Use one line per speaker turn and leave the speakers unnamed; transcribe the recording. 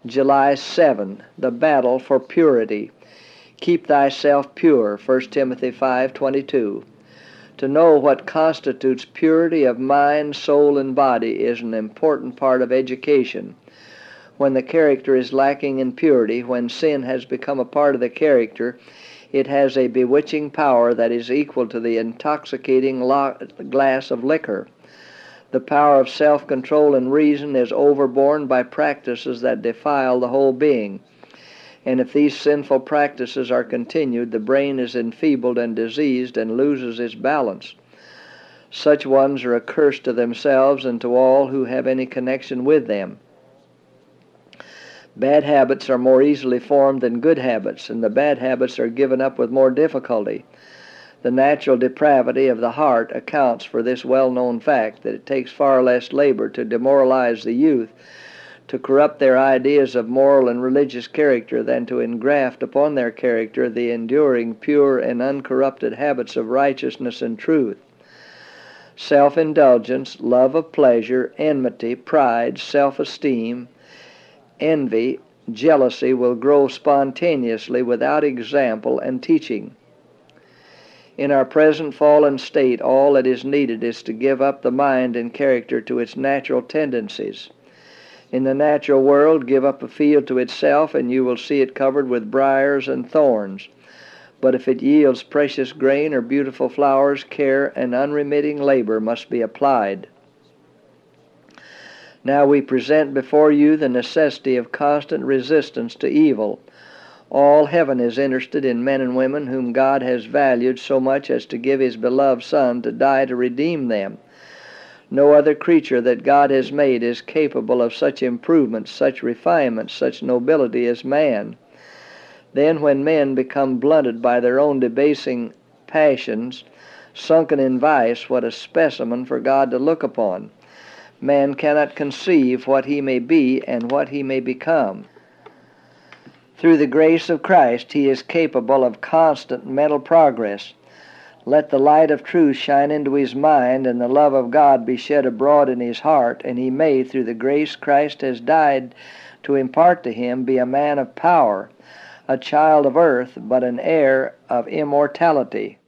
July 7, the battle for purity. Keep thyself pure, 1 Timothy 5:22. To know what constitutes purity of mind, soul, and body is an important part of education. When the character is lacking in purity, when sin has become a part of the character, it has a bewitching power that is equal to the intoxicating glass of liquor. The power of self-control and reason is overborne by practices that defile the whole being. And if these sinful practices are continued, the brain is enfeebled and diseased and loses its balance. Such ones are a curse to themselves and to all who have any connection with them. Bad habits are more easily formed than good habits, and the bad habits are given up with more difficulty. The natural depravity of the heart accounts for this well-known fact that it takes far less labor to demoralize the youth, to corrupt their ideas of moral and religious character, than to engraft upon their character the enduring, pure, and uncorrupted habits of righteousness and truth. Self-indulgence, love of pleasure, enmity, pride, self-esteem, envy, jealousy will grow spontaneously without example and teaching. In our present fallen state, all that is needed is to give up the mind and character to its natural tendencies. In the natural world, give up a field to itself, and you will see it covered with briars and thorns. But if it yields precious grain or beautiful flowers, care and unremitting labor must be applied. Now we present before you the necessity of constant resistance to evil. All heaven is interested in men and women whom God has valued so much as to give His beloved Son to die to redeem them. No other creature that God has made is capable of such improvement, such refinement, such nobility as man. Then when men become blunted by their own debasing passions, sunken in vice, what a specimen for God to look upon! Man cannot conceive what he may be and what he may become. Through the grace of Christ, he is capable of constant mental progress. Let the light of truth shine into his mind, and the love of God be shed abroad in his heart, and he may, through the grace Christ has died to impart to him, be a man of power, a child of earth, but an heir of immortality.